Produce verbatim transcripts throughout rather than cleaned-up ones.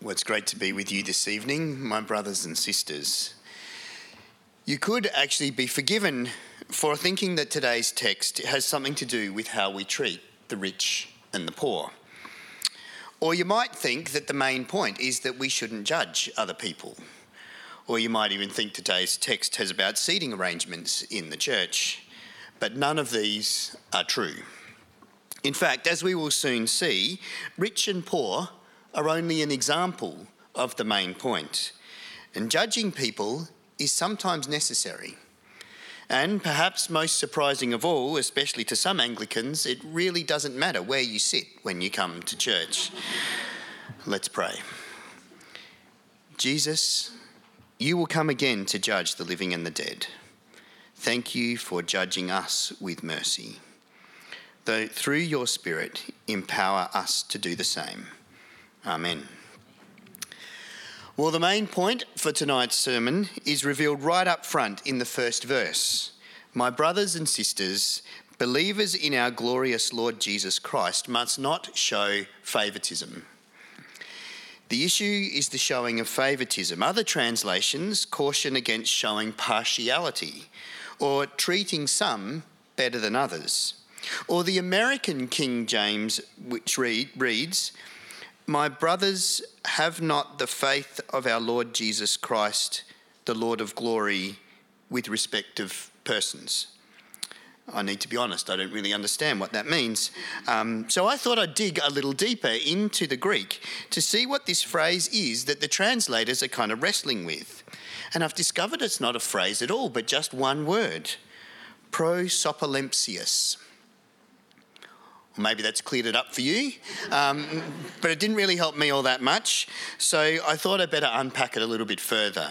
Well, it's great to be with you this evening, my brothers and sisters. You could actually be forgiven for thinking that today's text has something to do with how we treat the rich and the poor. Or you might think that the main point is that we shouldn't judge other people. Or you might even think today's text has about seating arrangements in the church. But none of these are true. In fact, as we will soon see, rich and poor are only an example of the main point. And judging people is sometimes necessary. And perhaps most surprising of all, especially to some Anglicans, it really doesn't matter where you sit when you come to church. Let's pray. Jesus, you will come again to judge the living and the dead. Thank you for judging us with mercy. Though through your Spirit, empower us to do the same. Amen. Well, the main point for tonight's sermon is revealed right up front in the first verse. My brothers and sisters, believers in our glorious Lord Jesus Christ must not show favouritism. The issue is the showing of favouritism. Other translations caution against showing partiality or treating some better than others. Or the American King James, which read, reads, my brothers, have not the faith of our Lord Jesus Christ, the Lord of glory, with respect of persons. I need to be honest, I don't really understand what that means. Um, so I thought I'd dig a little deeper into the Greek to see what this phrase is that the translators are kind of wrestling with. And I've discovered it's not a phrase at all, but just one word, prosopolempsius. Maybe that's cleared it up for you, um, but it didn't really help me all that much, so I thought I'd better unpack it a little bit further.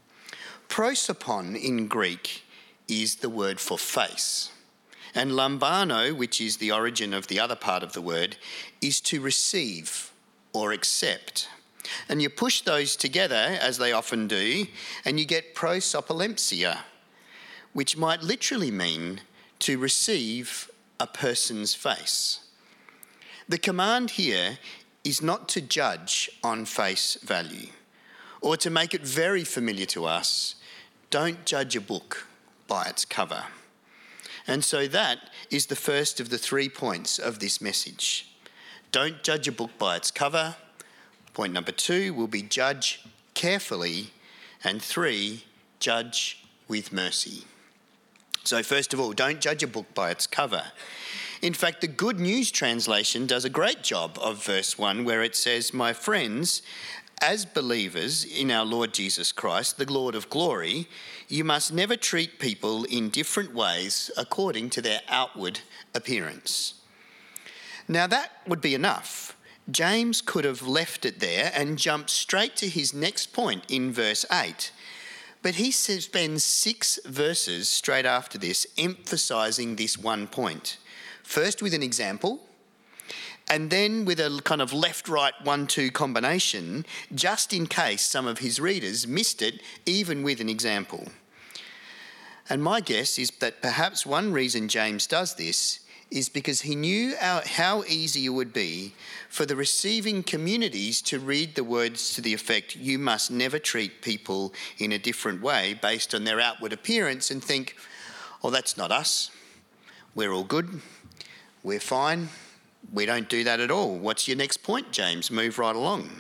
Prosopon in Greek is the word for face, and lambano, which is the origin of the other part of the word, is to receive or accept. And you push those together, as they often do, and you get prosopolempsia, which might literally mean to receive a person's face. The command here is not to judge on face value, or to make it very familiar to us, don't judge a book by its cover. And so that is the first of the three points of this message. Don't judge a book by its cover. Point number two will be judge carefully. And three, judge with mercy. So first of all, don't judge a book by its cover. In fact, the Good News translation does a great job of verse one, where it says, my friends, as believers in our Lord Jesus Christ, the Lord of glory, you must never treat people in different ways according to their outward appearance. Now that would be enough. James could have left it there and jumped straight to his next point in verse eight. But he spends six verses straight after this emphasising this one point. First with an example, and then with a kind of left-right one-two combination, just in case some of his readers missed it, even with an example. And my guess is that perhaps one reason James does this is because he knew how easy it would be for the receiving communities to read the words to the effect, you must never treat people in a different way based on their outward appearance, and think, oh, that's not us. We're all good. We're fine. We don't do that at all. What's your next point, James? Move right along.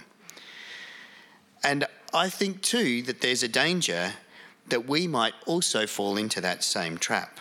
And I think too that there's a danger that we might also fall into that same trap.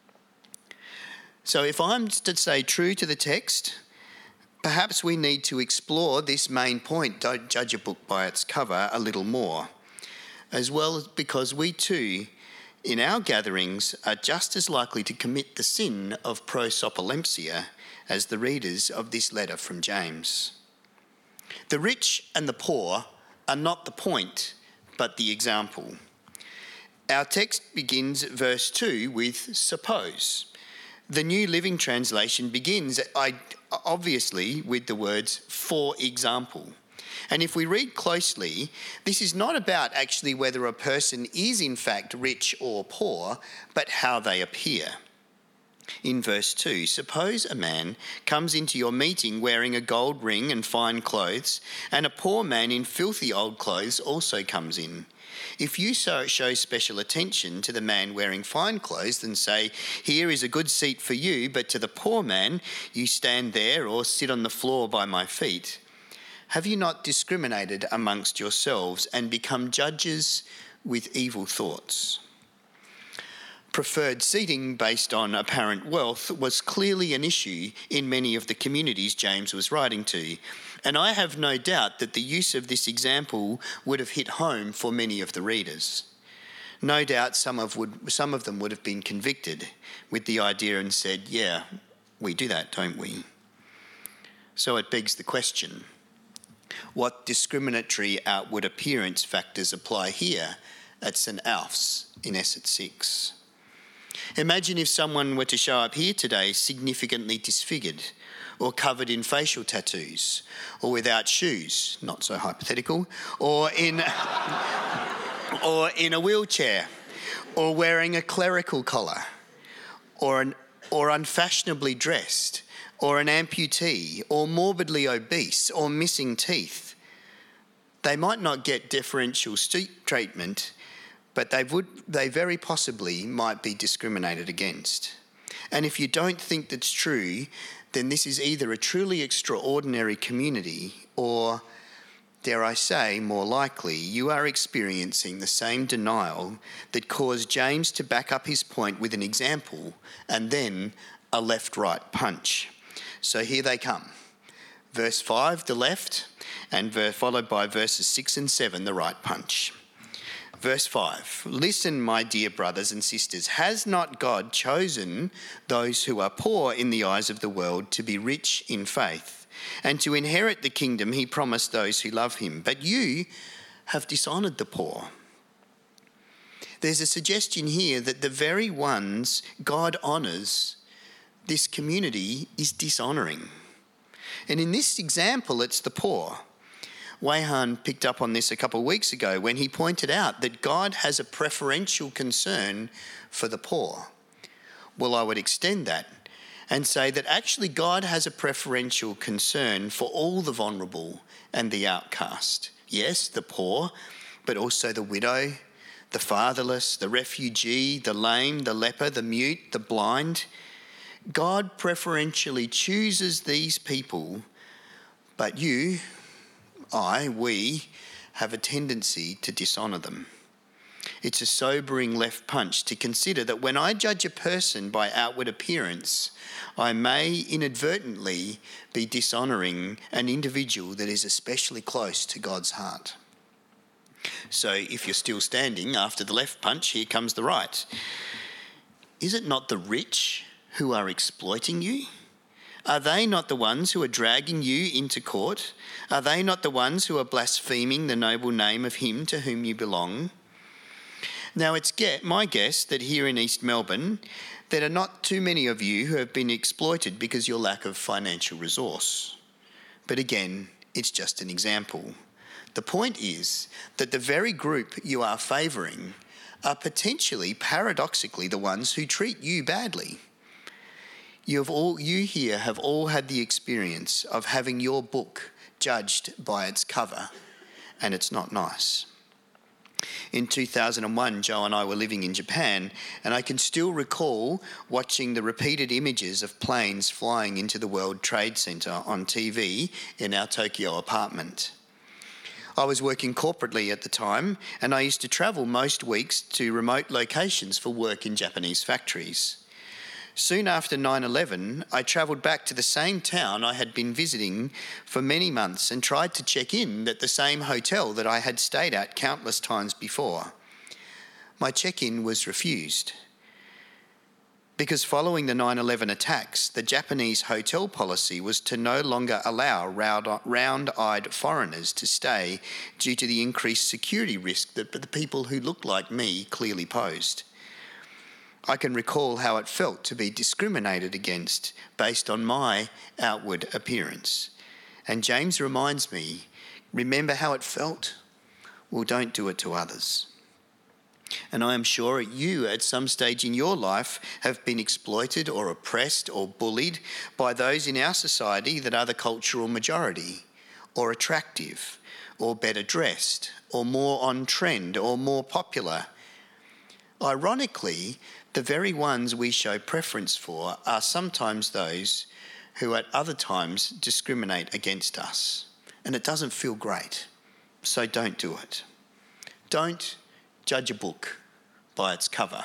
So if I'm to say true to the text, perhaps we need to explore this main point, don't judge a book by its cover, a little more, as well as because we too, in our gatherings, are just as likely to commit the sin of prosopolempsia as the readers of this letter from James. The rich and the poor are not the point, but the example. Our text begins verse two with suppose. The New Living Translation begins, obviously, with the words, for example. And if we read closely, this is not about actually whether a person is in fact rich or poor, but how they appear. In verse two, suppose a man comes into your meeting wearing a gold ring and fine clothes, and a poor man in filthy old clothes also comes in. If you so show special attention to the man wearing fine clothes and say, "Here is a good seat for you," but to the poor man, "You stand there or sit on the floor by my feet," have you not discriminated amongst yourselves and become judges with evil thoughts? Preferred seating based on apparent wealth was clearly an issue in many of the communities James was writing to, and I have no doubt that the use of this example would have hit home for many of the readers. No doubt some of, would, some of them would have been convicted with the idea and said, "Yeah, we do that, don't we?" So it begs the question, what discriminatory outward appearance factors apply here at St Alf's in Essex six? Imagine if someone were to show up here today significantly disfigured or covered in facial tattoos or without shoes, not so hypothetical, or in, or in a wheelchair, or wearing a clerical collar, or, an, or unfashionably dressed, or an amputee, or morbidly obese, or missing teeth. They might not get deferential street treatment, but they would, they very possibly might be discriminated against. And if you don't think that's true, then this is either a truly extraordinary community or, dare I say, more likely, you are experiencing the same denial that caused James to back up his point with an example and then a left-right punch. So here they come. Verse five, the left, and followed by verses six and seven, the right punch. Verse five, listen, my dear brothers and sisters, has not God chosen those who are poor in the eyes of the world to be rich in faith and to inherit the kingdom he promised those who love him? But you have dishonoured the poor. There's a suggestion here that the very ones God honours, this community is dishonouring. And in this example, it's the poor. Wayhan picked up on this a couple of weeks ago when he pointed out that God has a preferential concern for the poor. Well, I would extend that and say that actually God has a preferential concern for all the vulnerable and the outcast. Yes, the poor, but also the widow, the fatherless, the refugee, the lame, the leper, the mute, the blind. God preferentially chooses these people, but you, I, we, have a tendency to dishonour them. It's a sobering left punch to consider that when I judge a person by outward appearance, I may inadvertently be dishonouring an individual that is especially close to God's heart. So if you're still standing after the left punch, here comes the right. Is it not the rich who are exploiting you? Are they not the ones who are dragging you into court? Are they not the ones who are blaspheming the noble name of him to whom you belong? Now, it's get, my guess that here in East Melbourne, there are not too many of you who have been exploited because of your lack of financial resource. But again, it's just an example. The point is that the very group you are favouring are potentially, paradoxically, the ones who treat you badly. You have all, you here have all had the experience of having your book judged by its cover, and it's not nice. In two thousand one, Joe and I were living in Japan, and I can still recall watching the repeated images of planes flying into the World Trade Center on T V in our Tokyo apartment. I was working corporately at the time, and I used to travel most weeks to remote locations for work in Japanese factories. Soon after nine eleven, I travelled back to the same town I had been visiting for many months and tried to check in at the same hotel that I had stayed at countless times before. My check-in was refused because following the nine eleven attacks, the Japanese hotel policy was to no longer allow round-eyed foreigners to stay due to the increased security risk that the people who looked like me clearly posed. I can recall how it felt to be discriminated against based on my outward appearance. And James reminds me, remember how it felt? Well, don't do it to others. And I am sure you, at some stage in your life, have been exploited or oppressed or bullied by those in our society that are the cultural majority, or attractive, or better dressed, or more on trend, or more popular. Ironically, the very ones we show preference for are sometimes those who at other times discriminate against us. And it doesn't feel great, so don't do it. Don't judge a book by its cover.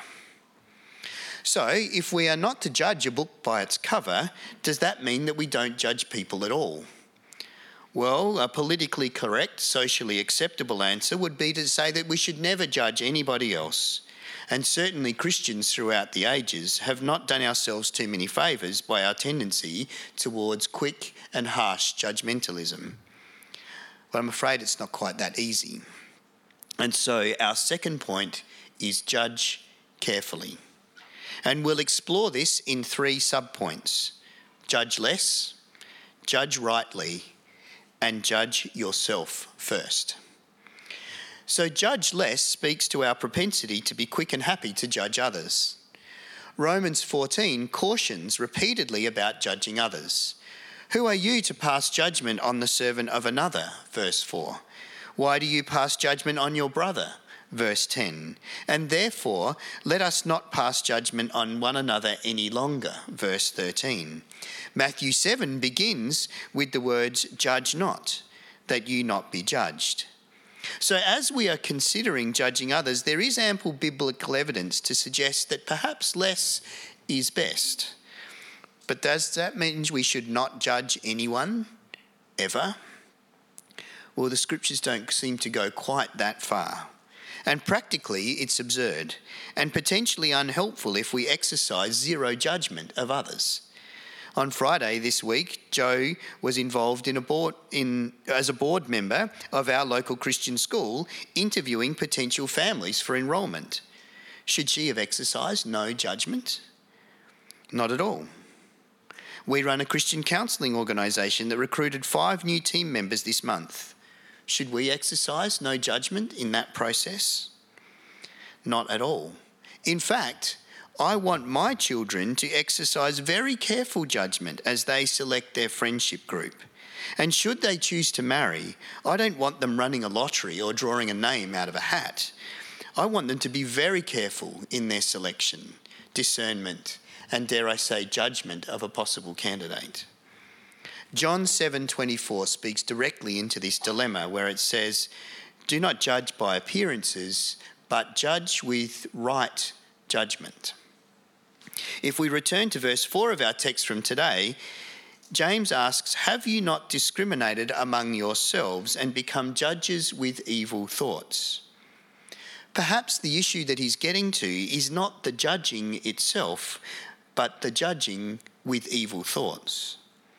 So, if we are not to judge a book by its cover, does that mean that we don't judge people at all? Well, a politically correct, socially acceptable answer would be to say that we should never judge anybody else. And certainly Christians throughout the ages have not done ourselves too many favours by our tendency towards quick and harsh judgmentalism. But I'm afraid it's not quite that easy. And so our second point is judge carefully. And we'll explore this in three subpoints: judge less, judge rightly, and judge yourself first. So judge less speaks to our propensity to be quick and happy to judge others. Romans fourteen cautions repeatedly about judging others. Who are you to pass judgment on the servant of another? Verse four. Why do you pass judgment on your brother? Verse ten. And therefore, let us not pass judgment on one another any longer. Verse thirteen. Matthew seven begins with the words, judge not, that you not be judged. So as we are considering judging others, there is ample biblical evidence to suggest that perhaps less is best. But does that mean we should not judge anyone, ever? Well, the scriptures don't seem to go quite that far. And practically, it's absurd and potentially unhelpful if we exercise zero judgment of others. On Friday this week, Joe was involved in a board, in, as a board member of our local Christian school, interviewing potential families for enrolment. Should she have exercised no judgment? Not at all. We run a Christian counselling organisation that recruited five new team members this month. Should we exercise no judgment in that process? Not at all. In fact, I want my children to exercise very careful judgment as they select their friendship group. And should they choose to marry, I don't want them running a lottery or drawing a name out of a hat. I want them to be very careful in their selection, discernment, and dare I say judgment of a possible candidate. John seven twenty-four speaks directly into this dilemma where it says, do not judge by appearances, but judge with right judgment. If we return to verse four of our text from today, James asks, have you not discriminated among yourselves and become judges with evil thoughts? Perhaps the issue that he's getting to is not the judging itself, but the judging with evil thoughts.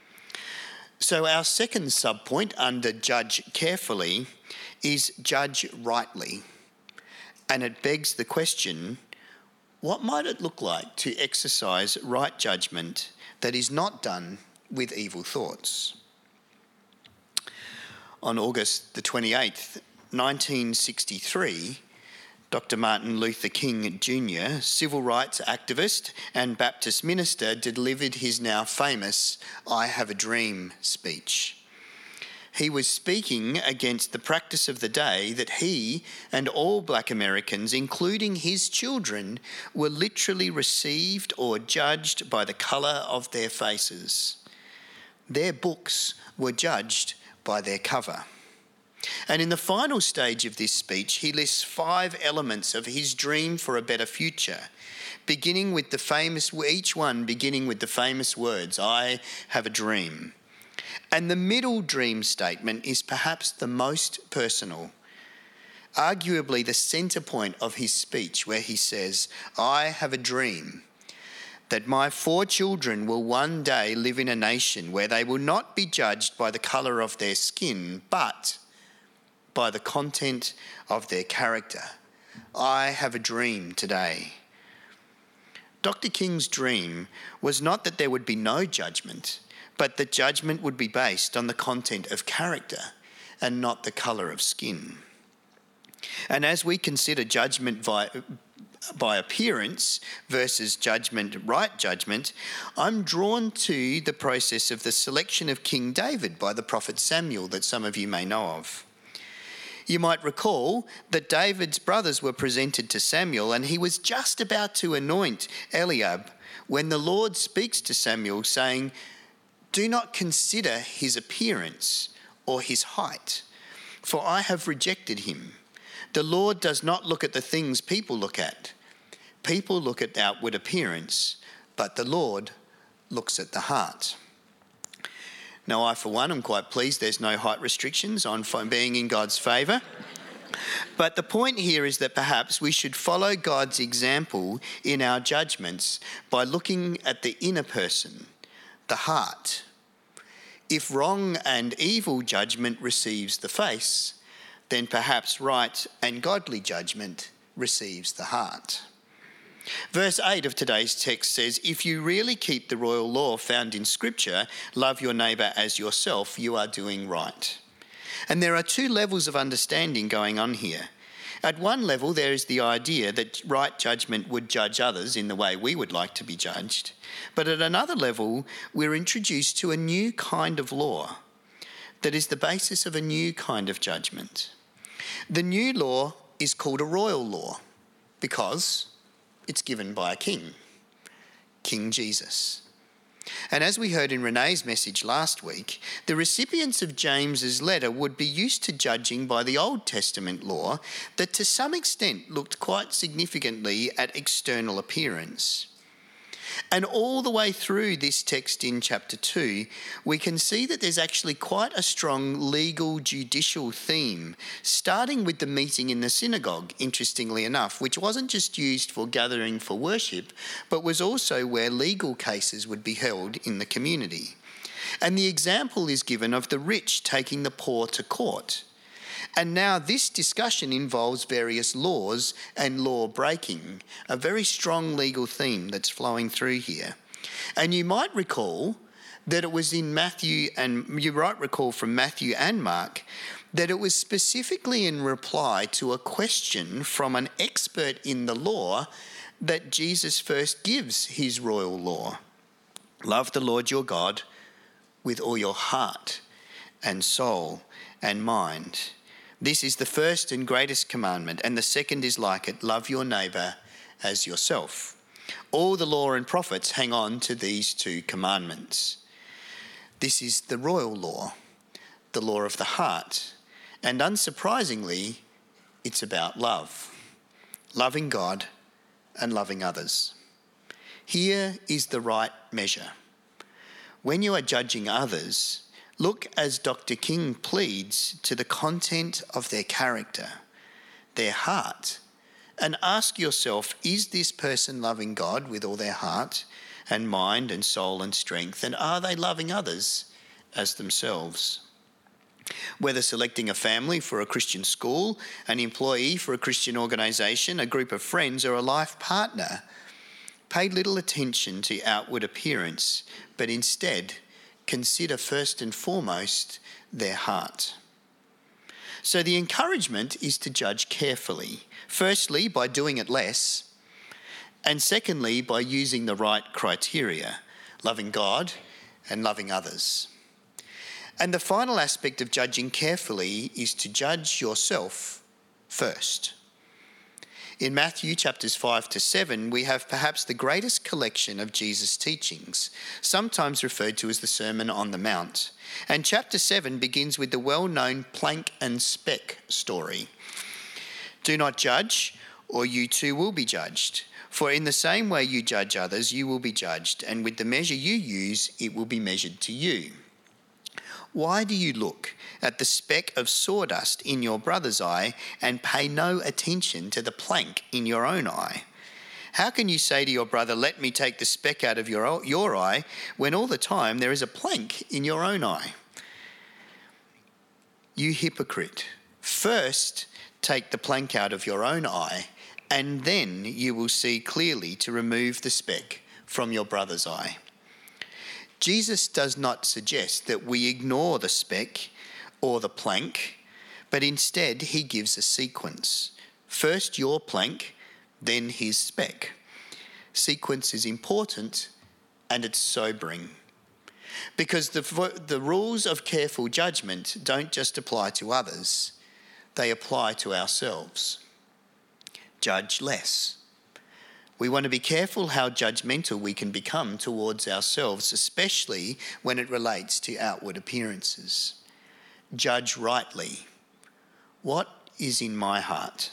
So our second subpoint under judge carefully is judge rightly. And it begs the question, what might it look like to exercise right judgment that is not done with evil thoughts? On August the twenty-eighth, nineteen sixty-three, Doctor Martin Luther King Junior, civil rights activist and Baptist minister, delivered his now famous I Have a Dream speech. He was speaking against the practice of the day that he and all black Americans, including his children, were literally received or judged by the colour of their faces. Their books were judged by their cover. And in the final stage of this speech, he lists five elements of his dream for a better future, beginning with the famous, each one beginning with the famous words, I have a dream. And the middle dream statement is perhaps the most personal, arguably the centre point of his speech, where he says, I have a dream that my four children will one day live in a nation where they will not be judged by the colour of their skin, but by the content of their character. I have a dream today. Doctor King's dream was not that there would be no judgment, but that judgment would be based on the content of character and not the colour of skin. And as we consider judgment by, by appearance versus judgment, right judgment, I'm drawn to the process of the selection of King David by the prophet Samuel that some of you may know of. You might recall that David's brothers were presented to Samuel and he was just about to anoint Eliab when the Lord speaks to Samuel saying, "Do not consider his appearance or his height, for I have rejected him. The Lord does not look at the things people look at. People look at outward appearance, but the Lord looks at the heart." Now, I, for one, am quite pleased there's no height restrictions on being in God's favour. But the point here is that perhaps we should follow God's example in our judgments by looking at the inner person, the heart. If wrong and evil judgment receives the face, then perhaps right and godly judgment receives the heart. Verse eight of today's text says, "If you really keep the royal law found in Scripture, love your neighbour as yourself, you are doing right." And there are two levels of understanding going on here. At one level, there is the idea that right judgment would judge others in the way we would like to be judged. But at another level, we're introduced to a new kind of law that is the basis of a new kind of judgment. The new law is called a royal law because it's given by a king, King Jesus. And as we heard in Renee's message last week, the recipients of James's letter would be used to judging by the Old Testament law that to some extent looked quite significantly at external appearance. And all the way through this text in chapter two, we can see that there's actually quite a strong legal judicial theme, starting with the meeting in the synagogue, interestingly enough, which wasn't just used for gathering for worship, but was also where legal cases would be held in the community. And the example is given of the rich taking the poor to court. And now this discussion involves various laws and law breaking, a very strong legal theme that's flowing through here. And you might recall that it was in Matthew, and you might recall from Matthew and Mark, that it was specifically in reply to a question from an expert in the law that Jesus first gives his royal law. Love the Lord your God with all your heart and soul and mind. This is the first and greatest commandment, and the second is like it, love your neighbour as yourself. All the law and prophets hang on to these two commandments. This is the royal law, the law of the heart, and unsurprisingly, it's about love, loving God and loving others. Here is the right measure. When you are judging others, look, as Doctor King pleads, to the content of their character, their heart, and ask yourself, is this person loving God with all their heart and mind and soul and strength, and are they loving others as themselves? Whether selecting a family for a Christian school, an employee for a Christian organisation, a group of friends, or a life partner, pay little attention to outward appearance, but instead consider first and foremost their heart. So the encouragement is to judge carefully, firstly by doing it less, and secondly by using the right criteria, loving God and loving others. And the final aspect of judging carefully is to judge yourself first. In Matthew chapters five to seven, we have perhaps the greatest collection of Jesus' teachings, sometimes referred to as the Sermon on the Mount. And chapter seven begins with the well-known plank and speck story. Do not judge, or you too will be judged. For in the same way you judge others, you will be judged, and with the measure you use, it will be measured to you. Why do you look at the speck of sawdust in your brother's eye and pay no attention to the plank in your own eye? How can you say to your brother, let me take the speck out of your, your eye, when all the time there is a plank in your own eye? You hypocrite, first take the plank out of your own eye, and then you will see clearly to remove the speck from your brother's eye. Jesus does not suggest that we ignore the speck or the plank, But instead, he gives a sequence. First your plank, then his speck. Sequence is important and it's sobering. Because the, the rules of careful judgment don't just apply to others, they apply to ourselves. Judge less. We want to be careful how judgmental we can become towards ourselves, especially when it relates to outward appearances. Judge rightly. What is in my heart?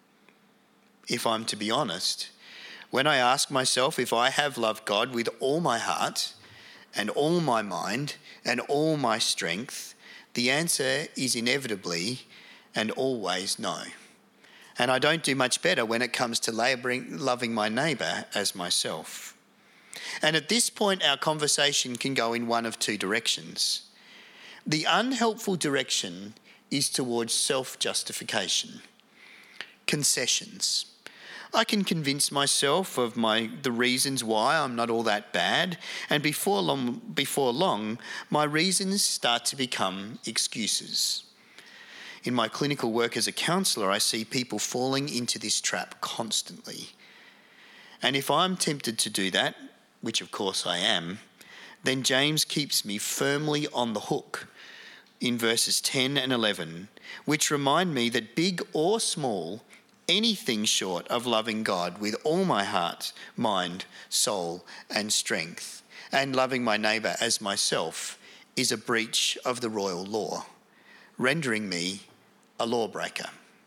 If I'm to be honest, when I ask myself if I have loved God with all my heart and all my mind and all my strength, the answer is inevitably and always no. And I don't do much better when it comes to labouring, loving my neighbour as myself. And at this point, our conversation can go in one of two directions. The unhelpful direction is towards self-justification, concessions. I can convince myself of my the reasons why I'm not all that bad, and before long, before long, my reasons start to become excuses. In my clinical work as a counsellor, I see people falling into this trap constantly. And if I'm tempted to do that, which of course I am, then James keeps me firmly on the hook in verses ten and eleven, which remind me that big or small, anything short of loving God with all my heart, mind, soul, and strength, and loving my neighbour as myself, is a breach of the royal law, rendering me a lawbreaker.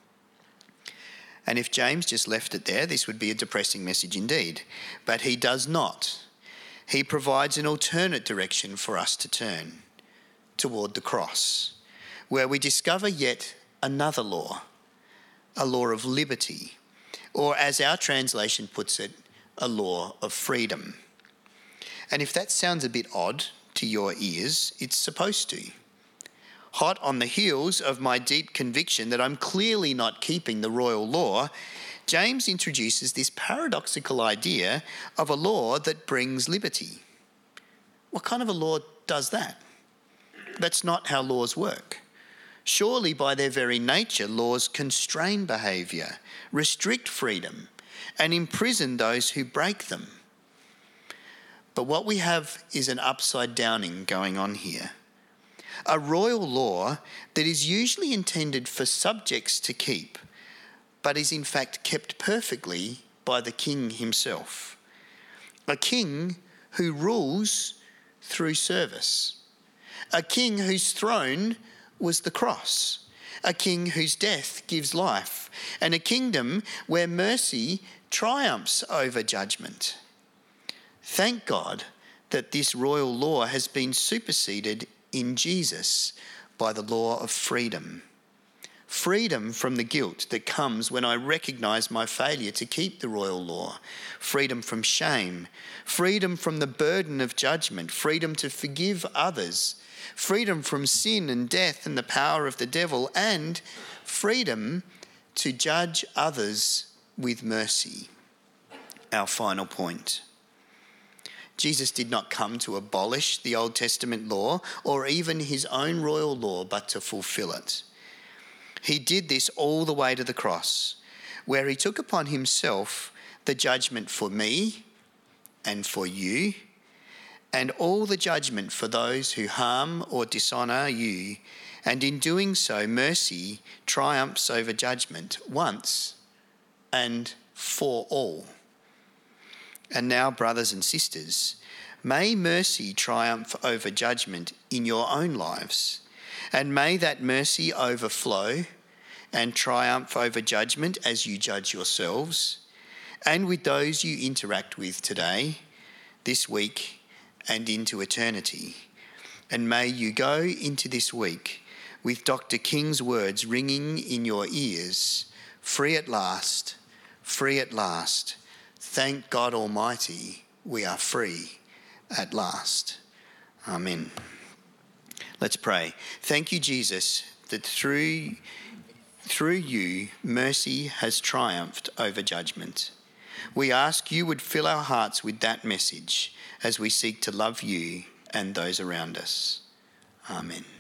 And if James just left it there, this would be a depressing message indeed. But he does not. He provides an alternate direction for us to turn, toward the cross, where we discover yet another law, a law of liberty, or as our translation puts it, a law of freedom. And if that sounds a bit odd to your ears, it's supposed to. Hot on the heels of my deep conviction that I'm clearly not keeping the royal law, James introduces this paradoxical idea of a law that brings liberty. What kind of a law does that? That's not how laws work. Surely by their very nature, laws constrain behaviour, restrict freedom, and imprison those who break them. But what we have is an upside downing going on here. A royal law that is usually intended for subjects to keep, but is in fact kept perfectly by the king himself. A king who rules through service. A king whose throne was the cross. A king whose death gives life. And a kingdom where mercy triumphs over judgment. Thank God that this royal law has been superseded in Jesus by the law of freedom. Freedom from the guilt that comes when I recognise my failure to keep the royal law. Freedom from shame. Freedom from the burden of judgment. Freedom to forgive others. Freedom from sin and death and the power of the devil. And freedom to judge others with mercy. Our final point. Jesus did not come to abolish the Old Testament law or even his own royal law, but to fulfill it. He did this all the way to the cross, where he took upon himself the judgment for me and for you, and all the judgment for those who harm or dishonour you. And in doing so, mercy triumphs over judgment once and for all. And now, brothers and sisters, may mercy triumph over judgment in your own lives, and may that mercy overflow and triumph over judgment as you judge yourselves and with those you interact with today, this week, and into eternity. And may you go into this week with Doctor King's words ringing in your ears, free at last, free at last. Thank God Almighty, we are free at last. Amen. Let's pray. Thank you, Jesus, that through, through you, mercy has triumphed over judgment. We ask you would fill our hearts with that message as we seek to love you and those around us. Amen.